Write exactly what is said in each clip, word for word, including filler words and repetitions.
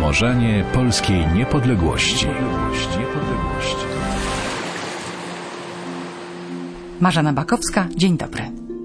Marzenie polskiej niepodległości. Marzena Bakowska, dzień dobry.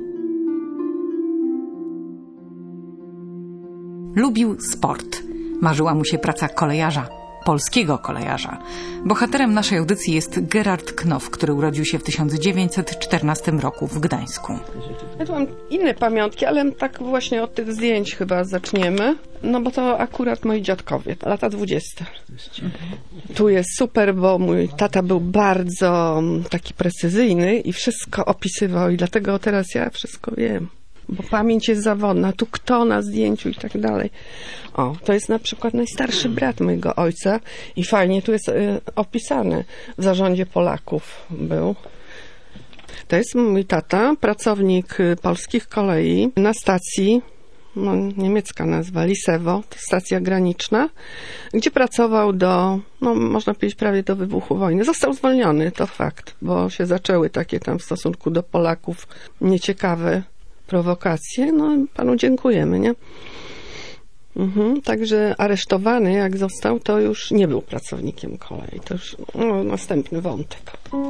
Lubił sport. Marzyła mu się praca kolejarza, polskiego kolejarza. Bohaterem naszej audycji jest Gerard Knof, który urodził się w tysiąc dziewięćset czternastym roku w Gdańsku. Ja tu mam inne pamiątki, ale tak właśnie od tych zdjęć chyba zaczniemy. No bo to akurat moi dziadkowie, lata dwudzieste. Tu jest super, bo mój tata był bardzo taki precyzyjny i wszystko opisywał i dlatego teraz ja wszystko wiem. Bo pamięć jest zawodna, tu kto na zdjęciu i tak dalej. O, to jest na przykład najstarszy brat mojego ojca i fajnie tu jest y, opisany. W zarządzie Polaków był. To jest mój tata, pracownik polskich kolei na stacji, no, niemiecka nazwa, Lisewo, to stacja graniczna, gdzie pracował do, no można powiedzieć prawie do wybuchu wojny. Został zwolniony, to fakt, bo się zaczęły takie tam w stosunku do Polaków nieciekawe prowokacje. No panu dziękujemy, nie? Mhm, także aresztowany jak został, to już nie był pracownikiem kolei. To już no, następny wątek.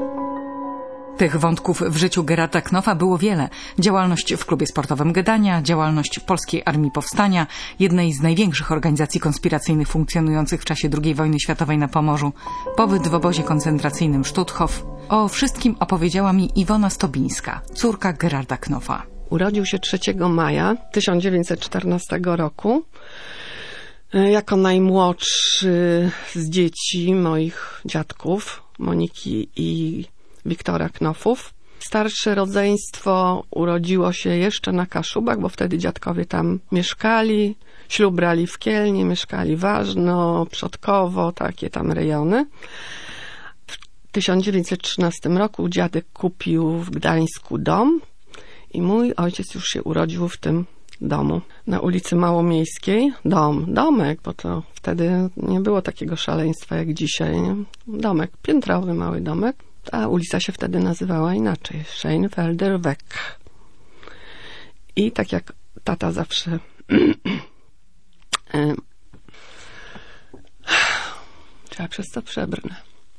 Tych wątków w życiu Gerarda Knofa było wiele. Działalność w klubie sportowym Gdynia, działalność w Polskiej Armii Powstania, jednej z największych organizacji konspiracyjnych funkcjonujących w czasie drugiej wojny światowej na Pomorzu, pobyt w obozie koncentracyjnym Stutthof. O wszystkim opowiedziała mi Iwona Stobińska, córka Gerarda Knofa. Urodził się trzeciego maja tysiąc dziewięćset czternastego roku. Jako najmłodszy z dzieci moich dziadków, Moniki i Wiktora Knofów. Starsze rodzeństwo urodziło się jeszcze na Kaszubach, bo wtedy dziadkowie tam mieszkali. Ślub brali w Kielnie, mieszkali Ważno, Przodkowo, takie tam rejony. W tysiąc dziewięćset trzynastym roku dziadek kupił w Gdańsku dom i mój ojciec już się urodził w tym domu na ulicy Małomiejskiej. Dom, domek, bo to wtedy nie było takiego szaleństwa jak dzisiaj. Nie? Domek, piętrowy mały domek. Ta ulica się wtedy nazywała inaczej. Scheinfelder Weg. I tak jak tata zawsze trzeba przez to przebrnę.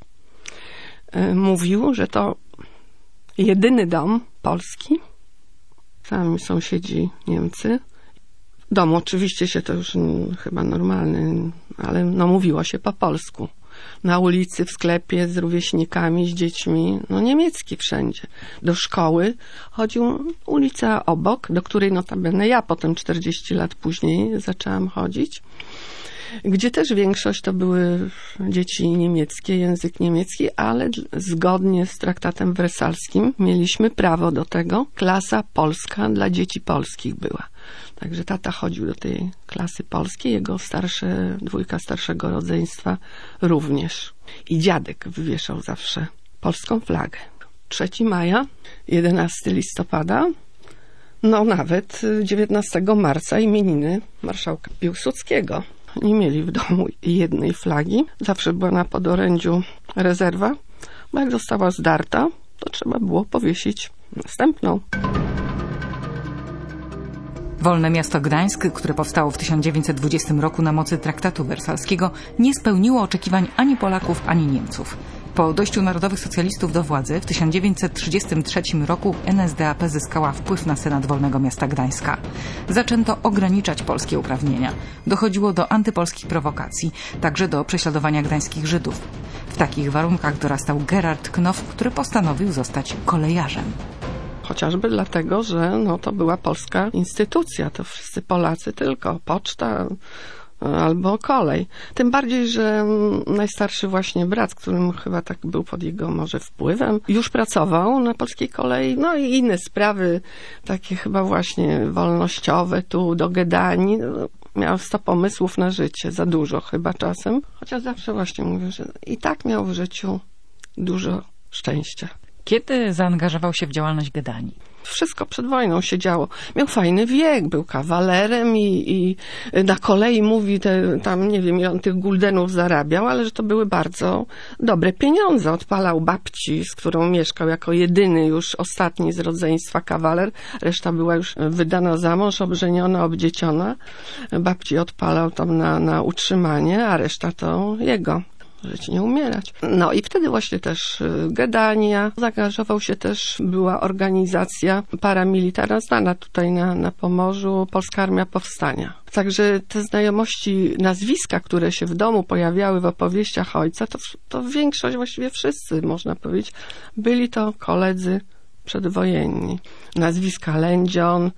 Mówił, że to jedyny dom polski. Sami sąsiedzi Niemcy. Dom oczywiście się to już chyba normalny, ale no mówiło się po polsku. Na ulicy, w sklepie z rówieśnikami, z dziećmi, no niemiecki wszędzie. Do szkoły chodził ulica obok, do której notabene ja potem czterdzieści lat później zaczęłam chodzić, gdzie też większość to były dzieci niemieckie, język niemiecki, ale zgodnie z traktatem wersalskim mieliśmy prawo do tego. Klasa polska dla dzieci polskich była. Także tata chodził do tej klasy polskiej, jego starsze, dwójka starszego rodzeństwa również. I dziadek wywieszał zawsze polską flagę. trzeciego maja, jedenastego listopada, no nawet dziewiętnastego marca imieniny marszałka Piłsudskiego. Nie mieli w domu jednej flagi. Zawsze była na podorędziu rezerwa, bo jak została zdarta, to trzeba było powiesić następną. Wolne miasto Gdańsk, które powstało w tysiąc dziewięćset dwudziestym roku na mocy traktatu wersalskiego, nie spełniło oczekiwań ani Polaków, ani Niemców. Po dojściu narodowych socjalistów do władzy w tysiąc dziewięćset trzydziestym trzecim roku N S D A P zyskała wpływ na Senat Wolnego Miasta Gdańska. Zaczęto ograniczać polskie uprawnienia. Dochodziło do antypolskich prowokacji, także do prześladowania gdańskich Żydów. W takich warunkach dorastał Gerard Knof, który postanowił zostać kolejarzem. Chociażby dlatego, że no, to była polska instytucja, to wszyscy Polacy tylko, poczta albo kolej. Tym bardziej, że najstarszy właśnie brat, którym chyba tak był pod jego może wpływem, już pracował na polskiej kolei, no i inne sprawy, takie chyba właśnie wolnościowe, tu do Gdyni. Miał sto pomysłów na życie, za dużo chyba czasem, chociaż zawsze właśnie mówię, że i tak miał w życiu dużo szczęścia. Kiedy zaangażował się w działalność Gdyni? Wszystko przed wojną się działo. Miał fajny wiek, był kawalerem i, i na kolei mówi, te, tam nie wiem ile on tych guldenów zarabiał, ale że to były bardzo dobre pieniądze. Odpalał babci, z którą mieszkał jako jedyny już ostatni z rodzeństwa kawaler. Reszta była już wydana za mąż, obżeniona, obdzieciona. Babci odpalał tam na, na utrzymanie, a reszta to jego. Żyć, nie umierać. No i wtedy właśnie też Gedania. Zaangażował się też, była organizacja paramilitarna znana tutaj na, na Pomorzu, Polska Armia Powstania. Także te znajomości, nazwiska, które się w domu pojawiały w opowieściach ojca, to, to większość, właściwie wszyscy, można powiedzieć, byli to koledzy przedwojenni. Nazwiska Lędzion,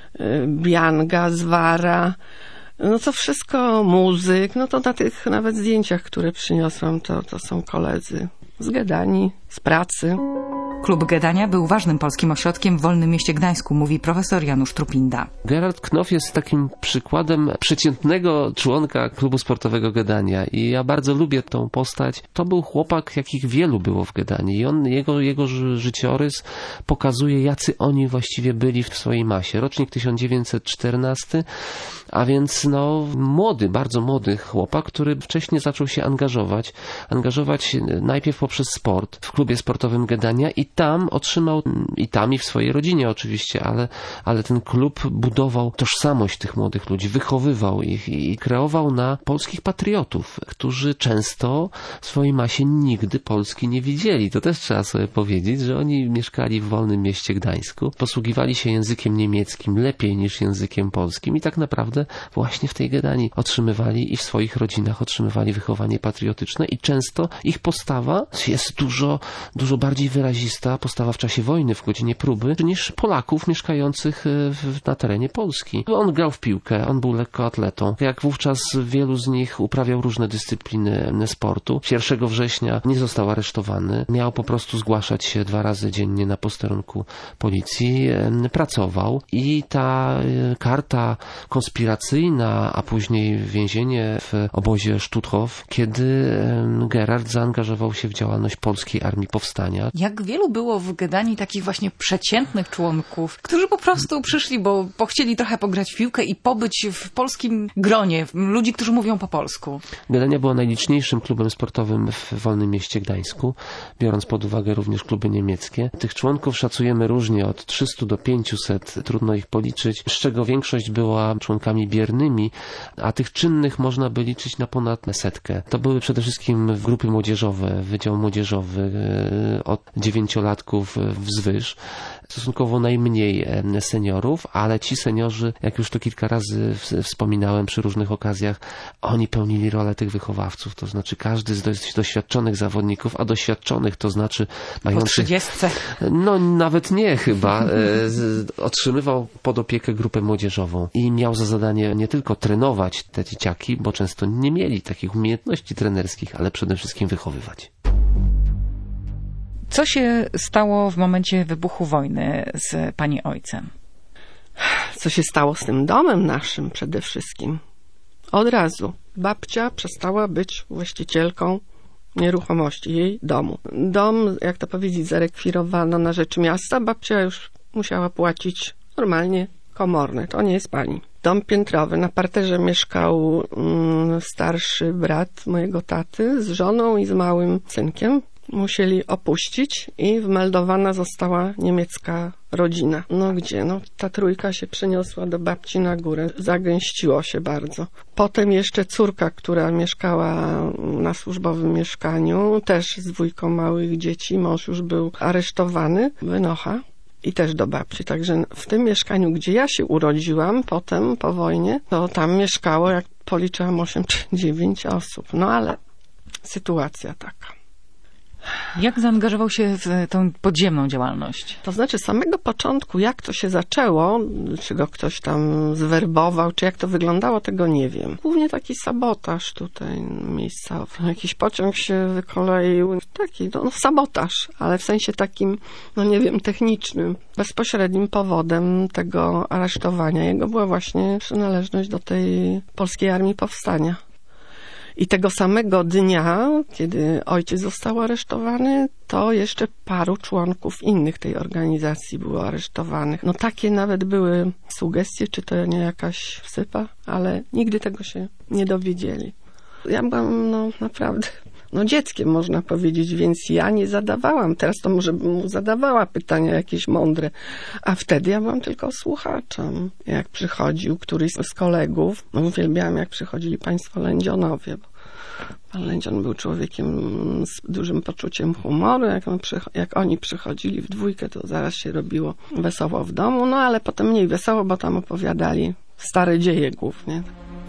Bianga, Zwara, no to wszystko, muzyk, no to na tych nawet zdjęciach, które przyniosłam, to, to są koledzy z Gedanii, z pracy. Klub Gedania był ważnym polskim ośrodkiem w Wolnym Mieście Gdańsku, mówi profesor Janusz Trupinda. Gerald Knopf jest takim przykładem przeciętnego członka klubu sportowego Gedania i ja bardzo lubię tą postać. To był chłopak, jakich wielu było w Gedanii i on, jego, jego życiorys pokazuje, jacy oni właściwie byli w swojej masie. Rocznik tysiąc dziewięćset czternasty, a więc no młody, bardzo młody chłopak, który wcześniej zaczął się angażować. Angażować najpierw poprzez sport w klubie sportowym Gedania i tam otrzymał, i tam i w swojej rodzinie oczywiście, ale, ale ten klub budował tożsamość tych młodych ludzi, wychowywał ich i, i kreował na polskich patriotów, którzy często w swojej masie nigdy Polski nie widzieli. To też trzeba sobie powiedzieć, że oni mieszkali w Wolnym Mieście Gdańsku, posługiwali się językiem niemieckim lepiej niż językiem polskim i tak naprawdę właśnie w tej Gedanii otrzymywali i w swoich rodzinach otrzymywali wychowanie patriotyczne i często ich postawa jest dużo, dużo bardziej wyrazista, postawa w czasie wojny, w godzinie próby, niż Polaków mieszkających w, na terenie Polski. On grał w piłkę, on był lekkoatletą. Jak wówczas wielu z nich uprawiał różne dyscypliny sportu. pierwszego września nie został aresztowany. Miał po prostu zgłaszać się dwa razy dziennie na posterunku policji. Pracował i ta karta konspiracyjna, a później więzienie w obozie Stutthof, kiedy Gerard zaangażował się w działalność Polskiej Armii Powstania. Jak wielu było w Gedanii takich właśnie przeciętnych członków, którzy po prostu przyszli, bo, bo chcieli trochę pograć w piłkę i pobyć w polskim gronie, ludzi, którzy mówią po polsku. Gedania była najliczniejszym klubem sportowym w Wolnym Mieście Gdańsku, biorąc pod uwagę również kluby niemieckie. Tych członków szacujemy różnie, od trzystu do pięciuset, trudno ich policzyć, z czego większość była członkami biernymi, a tych czynnych można by liczyć na ponad setkę. To były przede wszystkim grupy młodzieżowe, Wydział Młodzieżowy, od dziewięciolatków wzwyż. Stosunkowo najmniej seniorów, ale ci seniorzy, jak już to kilka razy wspominałem przy różnych okazjach, oni pełnili rolę tych wychowawców, to znaczy każdy z dość doświadczonych zawodników, a doświadczonych to znaczy mających... Po trzydziestce. No nawet nie chyba. Otrzymywał pod opiekę grupę młodzieżową i miał za zadanie nie tylko trenować te dzieciaki, bo często nie mieli takich umiejętności trenerskich, ale przede wszystkim wychowywać. Co się stało w momencie wybuchu wojny z pani ojcem? Co się stało z tym domem naszym przede wszystkim? Od razu babcia przestała być właścicielką nieruchomości, jej domu. Dom, jak to powiedzieć, zarekwirowano na rzecz miasta. Babcia już musiała płacić normalnie komorne. To nie jest pani. Dom piętrowy. Na parterze mieszkał mm, starszy brat mojego taty z żoną i z małym synkiem. Musieli opuścić i wmeldowana została niemiecka rodzina. No gdzie? No ta trójka się przeniosła do babci na górę. Zagęściło się bardzo. Potem jeszcze córka, która mieszkała na służbowym mieszkaniu, też z dwójką małych dzieci. Mąż już był aresztowany. Wynocha. I też do babci. Także w tym mieszkaniu, gdzie ja się urodziłam, potem po wojnie, to tam mieszkało, jak policzyłam, osiem czy dziewięć osób. No ale sytuacja taka. Jak zaangażował się w tę podziemną działalność? To znaczy z samego początku, jak to się zaczęło, czy go ktoś tam zwerbował, czy jak to wyglądało, tego nie wiem. Głównie taki sabotaż tutaj miejscowy. Jakiś pociąg się wykoleił, taki no, sabotaż, ale w sensie takim, no nie wiem, technicznym. Bezpośrednim powodem tego aresztowania jego była właśnie przynależność do tej Polskiej Armii Powstania. I tego samego dnia, kiedy ojciec został aresztowany, to jeszcze paru członków innych tej organizacji było aresztowanych. No takie nawet były sugestie, czy to nie jakaś wsypa, ale nigdy tego się nie dowiedzieli. Ja byłam no naprawdę no dzieckiem, można powiedzieć, więc ja nie zadawałam. Teraz to może bym mu zadawała pytania jakieś mądre, a wtedy ja byłam tylko słuchaczem. Jak przychodził któryś z kolegów, no uwielbiałam, jak przychodzili państwo Lędzionowie, bo pan Lędzion był człowiekiem z dużym poczuciem humoru. Jak, on przycho- jak oni przychodzili w dwójkę, to zaraz się robiło wesoło w domu, no ale potem mniej wesoło, bo tam opowiadali stare dzieje głównie.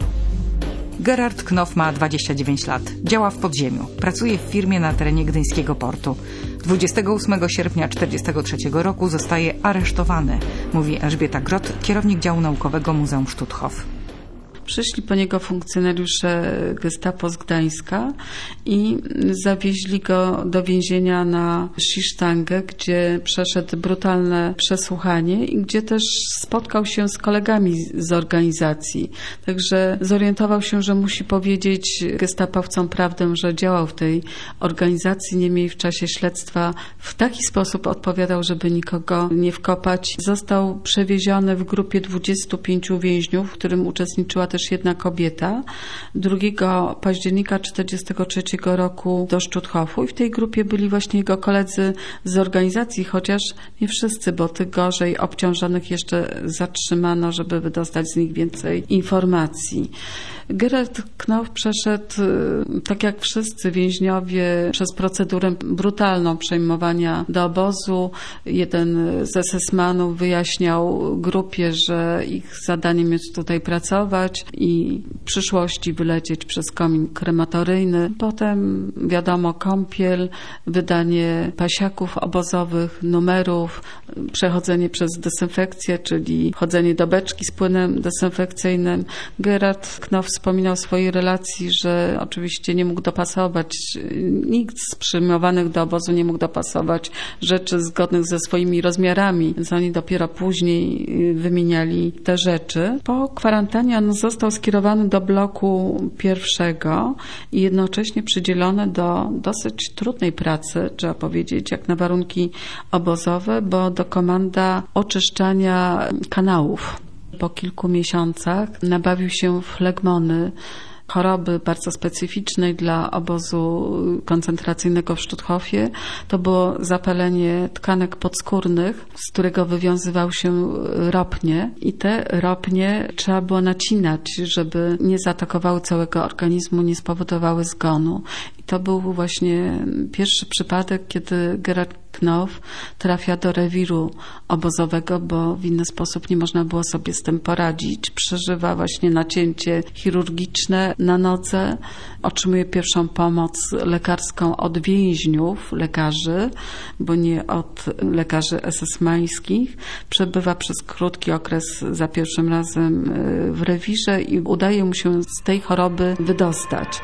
Gerard Knof ma dwadzieścia dziewięć lat. Działa w podziemiu. Pracuje w firmie na terenie gdyńskiego portu. dwudziestego ósmego sierpnia tysiąc dziewięćset czterdziestego trzeciego roku zostaje aresztowany, mówi Elżbieta Grot, kierownik działu naukowego Muzeum Stutthof. Przyszli po niego funkcjonariusze Gestapo z Gdańska i zawieźli go do więzienia na Schisztangę, gdzie przeszedł brutalne przesłuchanie i gdzie też spotkał się z kolegami z organizacji. Także zorientował się, że musi powiedzieć gestapowcom prawdę, że działał w tej organizacji. Niemniej w czasie śledztwa w taki sposób odpowiadał, żeby nikogo nie wkopać. Został przewieziony w grupie dwudziestu pięciu więźniów, w którym uczestniczyła też jedna kobieta, drugiego października tysiąc dziewięćset czterdziestego trzeciego roku do Stutthofu i w tej grupie byli właśnie jego koledzy z organizacji, chociaż nie wszyscy, bo tych gorzej obciążonych jeszcze zatrzymano, żeby wydostać z nich więcej informacji. Gerard Knof przeszedł, tak jak wszyscy więźniowie, przez procedurę brutalną przejmowania do obozu. Jeden z esesmanów wyjaśniał grupie, że ich zadaniem jest tutaj pracować i w przyszłości wylecieć przez komin krematoryjny. Potem, wiadomo, kąpiel, wydanie pasiaków obozowych, numerów, przechodzenie przez dezynfekcję, czyli chodzenie do beczki z płynem dezynfekcyjnym. Gerard Knof wspominał w swojej relacji, że oczywiście nie mógł dopasować, nikt z przyjmowanych do obozu nie mógł dopasować rzeczy zgodnych ze swoimi rozmiarami, więc oni dopiero później wymieniali te rzeczy. Po kwarantannie on został skierowany do bloku pierwszego i jednocześnie przydzielony do dosyć trudnej pracy, trzeba powiedzieć, jak na warunki obozowe, bo do komanda oczyszczania kanałów. Po kilku miesiącach nabawił się flegmony, choroby bardzo specyficznej dla obozu koncentracyjnego w Stutthofie. To było zapalenie tkanek podskórnych, z którego wywiązywał się ropnie i te ropnie trzeba było nacinać, żeby nie zaatakowały całego organizmu, nie spowodowały zgonu. I to był właśnie pierwszy przypadek, kiedy Gerard Knof trafia do rewiru obozowego, bo w inny sposób nie można było sobie z tym poradzić. Przeżywa właśnie nacięcie chirurgiczne na nodze, otrzymuje pierwszą pomoc lekarską od więźniów, lekarzy, bo nie od lekarzy esesmańskich. Przebywa przez krótki okres za pierwszym razem w rewirze i udaje mu się z tej choroby wydostać.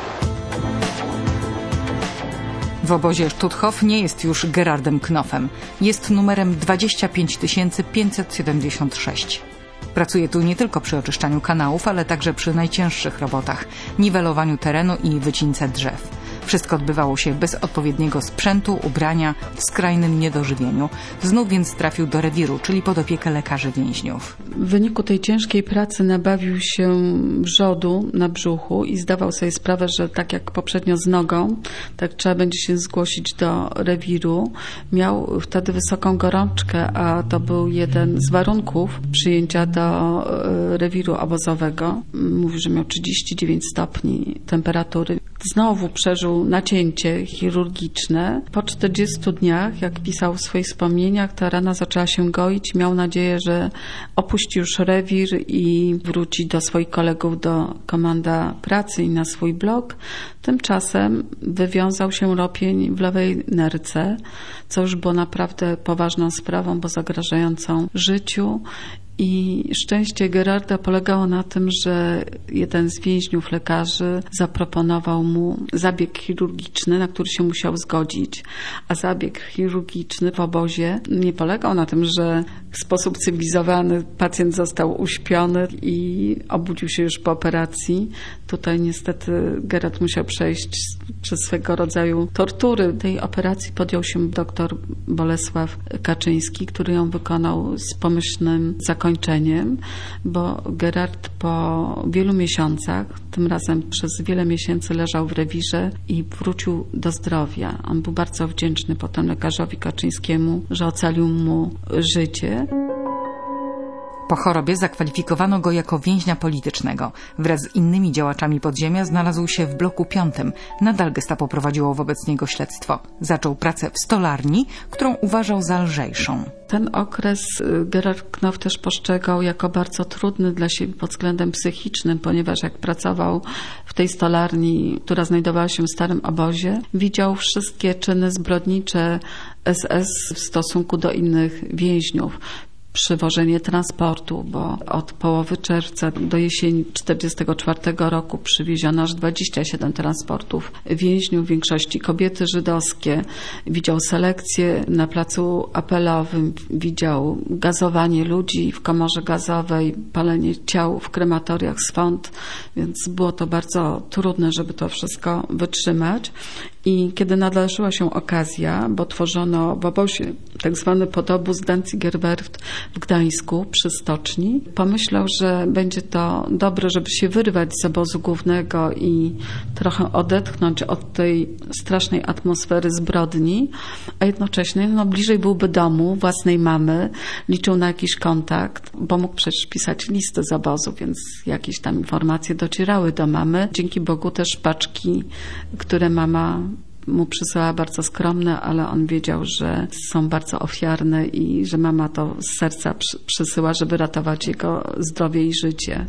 W obozie Stutthof nie jest już Gerardem Knofem. Jest numerem dwadzieścia pięć tysięcy pięćset siedemdziesiąt sześć. Pracuje tu nie tylko przy oczyszczaniu kanałów, ale także przy najcięższych robotach, niwelowaniu terenu i wycince drzew. Wszystko odbywało się bez odpowiedniego sprzętu, ubrania, w skrajnym niedożywieniu. Znów więc trafił do rewiru, czyli pod opiekę lekarzy więźniów. W wyniku tej ciężkiej pracy nabawił się wrzodu na brzuchu i zdawał sobie sprawę, że tak jak poprzednio z nogą, tak trzeba będzie się zgłosić do rewiru. Miał wtedy wysoką gorączkę, a to był jeden z warunków przyjęcia do rewiru obozowego. Mówił, że miał trzydzieści dziewięć stopni temperatury. Znowu przeżył nacięcie chirurgiczne. Po czterdziestu dniach, jak pisał w swoich wspomnieniach, ta rana zaczęła się goić. Miał nadzieję, że opuści już rewir i wróci do swoich kolegów, do komanda pracy i na swój blok. Tymczasem wywiązał się ropień w lewej nerce, co już było naprawdę poważną sprawą, bo zagrażającą życiu. I szczęście Gerarda polegało na tym, że jeden z więźniów lekarzy zaproponował mu zabieg chirurgiczny, na który się musiał zgodzić. A zabieg chirurgiczny w obozie nie polegał na tym, że w sposób cywilizowany pacjent został uśpiony i obudził się już po operacji. Tutaj niestety Gerard musiał przejść przez swego rodzaju tortury. Tej operacji podjął się doktor Bolesław Kaczyński, który ją wykonał z pomyślnym zakończeniem, bo Gerard po wielu miesiącach, tym razem przez wiele miesięcy leżał w rewirze i wrócił do zdrowia. On był bardzo wdzięczny potem lekarzowi Kaczyńskiemu, że ocalił mu życie. Po chorobie zakwalifikowano go jako więźnia politycznego. Wraz z innymi działaczami podziemia znalazł się w bloku piątym. Nadal gestapo prowadziło wobec niego śledztwo. Zaczął pracę w stolarni, którą uważał za lżejszą. Ten okres Gerard Knopf też postrzegał jako bardzo trudny dla siebie pod względem psychicznym, ponieważ jak pracował w tej stolarni, która znajdowała się w starym obozie, widział wszystkie czyny zbrodnicze S S w stosunku do innych więźniów. Przywożenie transportu, bo od połowy czerwca do jesieni czterdziestego czwartego roku przywieziono aż dwadzieścia siedem transportów więźniów, w większości kobiety żydowskie. Widział selekcję na placu apelowym, widział gazowanie ludzi w komorze gazowej, palenie ciał w krematoriach swąd, więc było to bardzo trudne, żeby to wszystko wytrzymać. I kiedy nadarzyła się okazja, bo tworzono w obozie tak zwany podobóz Danzigerwerft w Gdańsku przy stoczni, pomyślał, że będzie to dobre, żeby się wyrwać z obozu głównego i trochę odetchnąć od tej strasznej atmosfery zbrodni, a jednocześnie no, bliżej byłby domu, własnej mamy, liczył na jakiś kontakt, bo mógł przecież pisać listy z obozu, więc jakieś tam informacje docierały do mamy. Dzięki Bogu też paczki, które mama mu przysyłała, bardzo skromne, ale on wiedział, że są bardzo ofiarne i że mama to z serca przysyła, żeby ratować jego zdrowie i życie.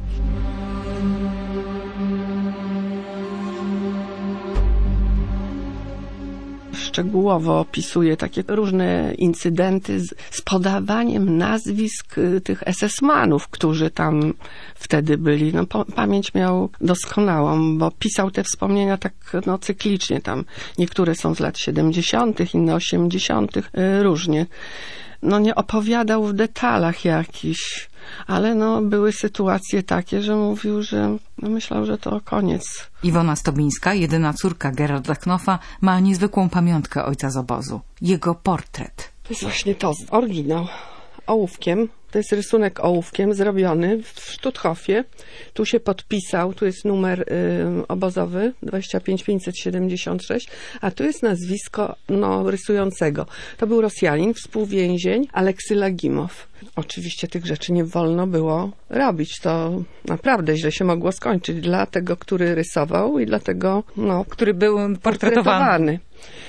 Szczegółowo opisuje takie różne incydenty z, z podawaniem nazwisk tych es es manów, którzy tam wtedy byli. No, po, pamięć miał doskonałą, bo pisał te wspomnienia tak no, cyklicznie. Tam niektóre są z lat siedemdziesiątych, inne osiemdziesiątych, różnie. No nie opowiadał w detalach jakichś, ale no były sytuacje takie, że mówił, że no myślał, że to koniec. Iwona Stobińska, jedyna córka Gerarda Knopfa, ma niezwykłą pamiątkę ojca z obozu. Jego portret. To jest właśnie to, oryginał. Ołówkiem. To jest rysunek ołówkiem zrobiony w Stutthofie. Tu się podpisał, tu jest numer y, obozowy dwadzieścia pięć pięćset siedemdziesiąt sześć, a tu jest nazwisko no, rysującego. To był Rosjanin, współwięzień Aleksy Lagimow. Oczywiście tych rzeczy nie wolno było robić. To naprawdę źle się mogło skończyć dla tego, który rysował i dla tego, no, który był portretowany. portretowany.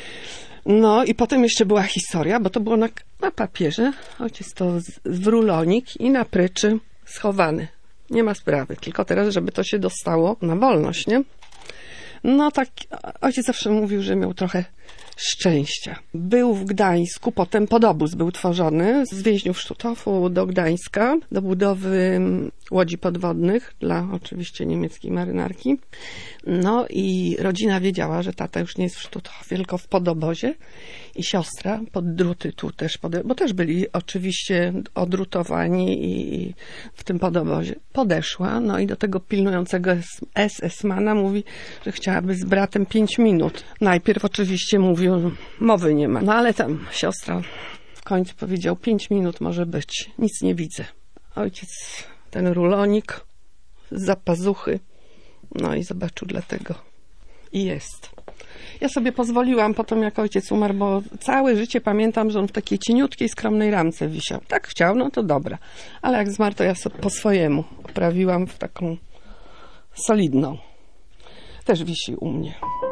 No i potem jeszcze była historia, bo to było na, na papierze. Ojciec to z, w rulonik i na pryczy schowany. Nie ma sprawy, tylko teraz, żeby to się dostało na wolność, nie? No tak, ojciec zawsze mówił, że miał trochę szczęścia. Był w Gdańsku, potem podobóz był tworzony z więźniów Stutthofu do Gdańska, do budowy łodzi podwodnych dla oczywiście niemieckiej marynarki. No i rodzina wiedziała, że tata już nie jest w Stutthofie, tylko w podobozie i siostra pod druty tu też, pode- bo też byli oczywiście odrutowani i w tym podobozie. Podeszła, no i do tego pilnującego es es mana mówi, że chciałaby z bratem pięć minut. Najpierw oczywiście mówił, mowy nie ma. No ale tam siostra w końcu powiedział, pięć minut może być, nic nie widzę. Ojciec ten rulonik z zapazuchy, no i zobaczył dlatego i jest. Ja sobie pozwoliłam potem, jak ojciec umarł, bo całe życie pamiętam, że on w takiej cieniutkiej, skromnej ramce wisiał. Tak chciał, no to dobra. Ale jak zmarł, to ja sobie po swojemu poprawiłam w taką solidną. Też wisi u mnie.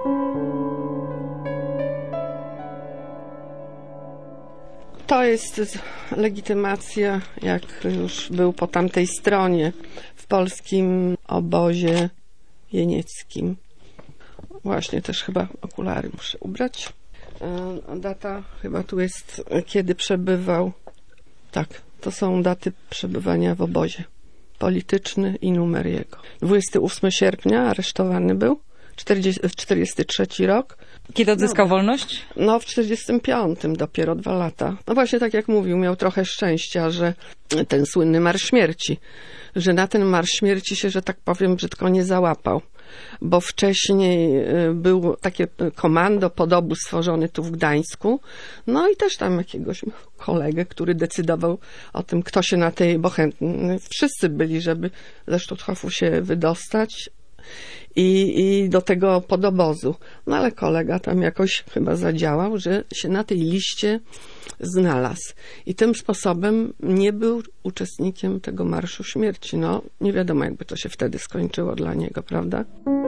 To jest legitymacja, jak już był po tamtej stronie, w polskim obozie jenieckim. Właśnie też chyba okulary muszę ubrać. Data chyba tu jest, kiedy przebywał. Tak, to są daty przebywania w obozie. Polityczny i numer jego. dwudziestego ósmego sierpnia aresztowany był, czterdziesty trzeci rok. Kiedy odzyskał no, wolność? No w czterdziestym piątym, dopiero dwa lata. No właśnie tak jak mówił, miał trochę szczęścia, że ten słynny Marsz Śmierci, że na ten Marsz Śmierci się, że tak powiem, brzydko nie załapał. Bo wcześniej był takie komando podobu stworzony tu w Gdańsku, no i też tam jakiegoś kolegę, który decydował o tym, kto się na tej, bo chętni wszyscy byli, żeby ze Stutthofu się wydostać i, i do tego podobozu. No ale kolega tam jakoś chyba zadziałał, że się na tej liście znalazł. I tym sposobem nie był uczestnikiem tego Marszu Śmierci. No nie wiadomo, jakby to się wtedy skończyło dla niego, prawda?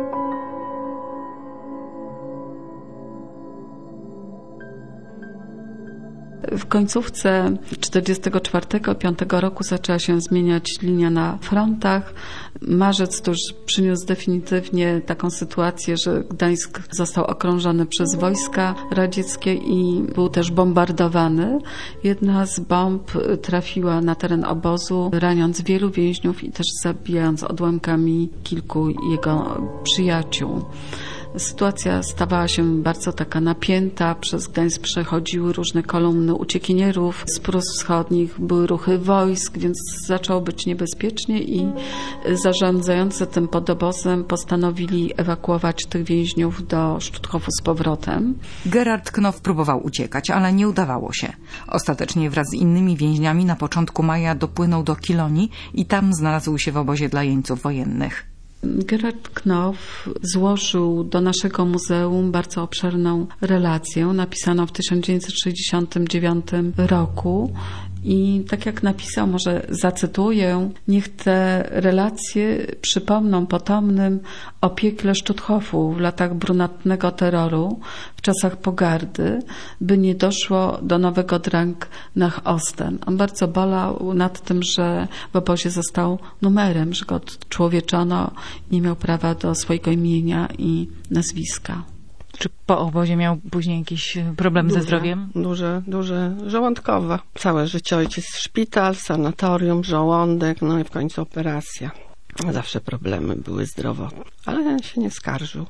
W końcówce czterdziestego czwartego piątego roku zaczęła się zmieniać linia na frontach. Marzec to już przyniósł definitywnie taką sytuację, że Gdańsk został okrążony przez wojska radzieckie i był też bombardowany. Jedna z bomb trafiła na teren obozu, raniąc wielu więźniów i też zabijając odłamkami kilku jego przyjaciół. Sytuacja stawała się bardzo taka napięta. Przez Gdańsk przechodziły różne kolumny uciekinierów z Prus Wschodnich, były ruchy wojsk, więc zaczęło być niebezpiecznie i zarządzający tym podobozem postanowili ewakuować tych więźniów do Stutthofu z powrotem. Gerard Knof próbował uciekać, ale nie udawało się. Ostatecznie wraz z innymi więźniami na początku maja dopłynął do Kilonii i tam znalazł się w obozie dla jeńców wojennych. Gerard Knof złożył do naszego muzeum bardzo obszerną relację, napisaną w tysiąc dziewięćset sześćdziesiątym dziewiątym roku. I tak jak napisał, może zacytuję: niech te relacje przypomną potomnym o piekle Stutthofu w latach brunatnego terroru, w czasach pogardy, by nie doszło do nowego Drang nach Osten. On bardzo bolał nad tym, że w obozie został numerem, że go odczłowieczono, nie miał prawa do swojego imienia i nazwiska. Czy po obozie miał później jakieś problemy duże, ze zdrowiem? Duże, duże, żołądkowe. Całe życie ojciec szpital, sanatorium, żołądek, no i w końcu operacja. Zawsze problemy były zdrowotne, ale się nie skarżył.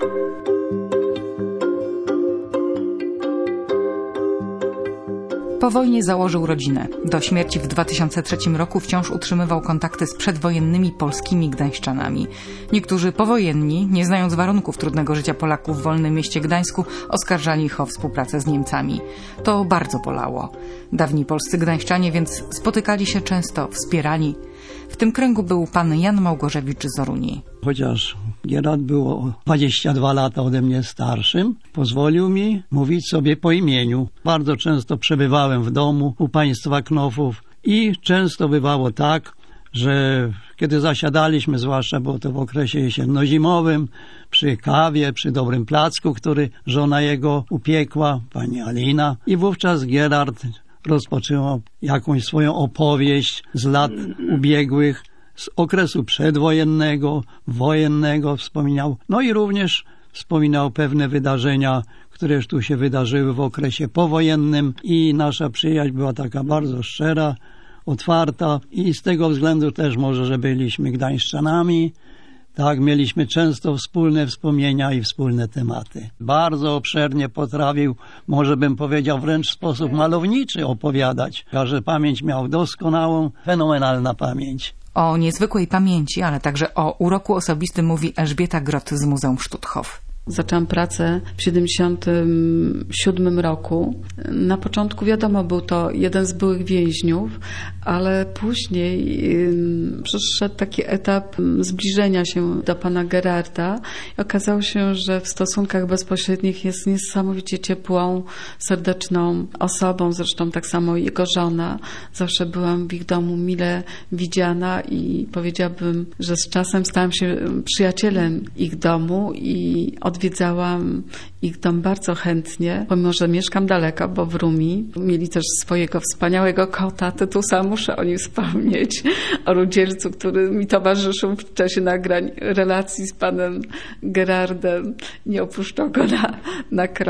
Po wojnie założył rodzinę. Do śmierci w dwa tysiące trzecim roku wciąż utrzymywał kontakty z przedwojennymi polskimi gdańszczanami. Niektórzy powojenni, nie znając warunków trudnego życia Polaków w wolnym mieście Gdańsku, oskarżali ich o współpracę z Niemcami. To bardzo bolało. Dawni polscy gdańszczanie więc spotykali się często, wspierali. W tym kręgu był pan Jan Małgorzewicz z Oruni. Chociaż Gerard był o dwadzieścia dwa lata ode mnie starszym, pozwolił mi mówić sobie po imieniu. Bardzo często przebywałem w domu u państwa Knofów i często bywało tak, że kiedy zasiadaliśmy, zwłaszcza było to w okresie jesienno-zimowym, przy kawie, przy dobrym placku, który żona jego upiekła, pani Alina, i wówczas Gerard rozpoczęła jakąś swoją opowieść z lat ubiegłych, z okresu przedwojennego, wojennego wspominał. No i również wspominał pewne wydarzenia, które tu się wydarzyły w okresie powojennym i nasza przyjaźń była taka bardzo szczera, otwarta i z tego względu też może, że byliśmy gdańszczanami. Tak, mieliśmy często wspólne wspomnienia i wspólne tematy. Bardzo obszernie potrafił, może bym powiedział wręcz w sposób malowniczy opowiadać, a że pamięć miał doskonałą, fenomenalna pamięć. O niezwykłej pamięci, ale także o uroku osobistym mówi Elżbieta Grot z Muzeum Stutthof. Zaczęłam pracę w siedemdziesiątym siódmym roku. Na początku wiadomo, był to jeden z byłych więźniów, ale później przyszedł taki etap zbliżenia się do pana Gerarda i okazało się, że w stosunkach bezpośrednich jest niesamowicie ciepłą, serdeczną osobą, zresztą tak samo jego żona. Zawsze byłam w ich domu mile widziana i powiedziałabym, że z czasem stałam się przyjacielem ich domu i od Odwiedzałam ich dom bardzo chętnie, pomimo że mieszkam daleko, bo w Rumi. Mieli też swojego wspaniałego kota, Tytusa, muszę o nim wspomnieć, o Rudzielcu, który mi towarzyszył w czasie nagrań relacji z panem Gerardem. Nie opuszczał go na, na krok.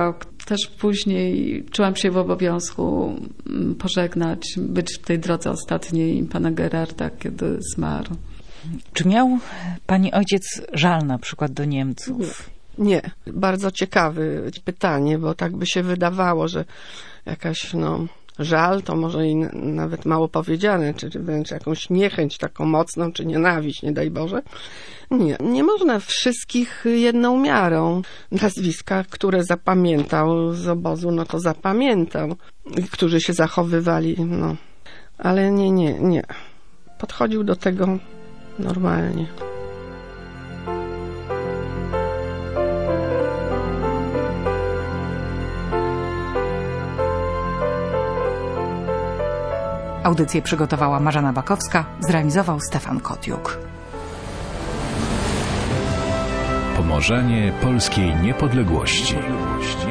też później czułam się w obowiązku pożegnać, być w tej drodze ostatniej pana Gerarda, kiedy zmarł. Czy miał pani ojciec żal na przykład do Niemców? Nie. Bardzo ciekawe pytanie, bo tak by się wydawało, że jakaś, no, żal to może i nawet mało powiedziane, czy wręcz jakąś niechęć taką mocną, czy nienawiść, nie daj Boże. Nie, nie można wszystkich jedną miarą. Nazwiska, które zapamiętał z obozu, no to zapamiętał. Którzy się zachowywali, no. Ale nie, nie, nie. Podchodził do tego normalnie. Audycję przygotowała Marzena Bakowska, zrealizował Stefan Kotiuk. Pomorzenie polskiej niepodległości.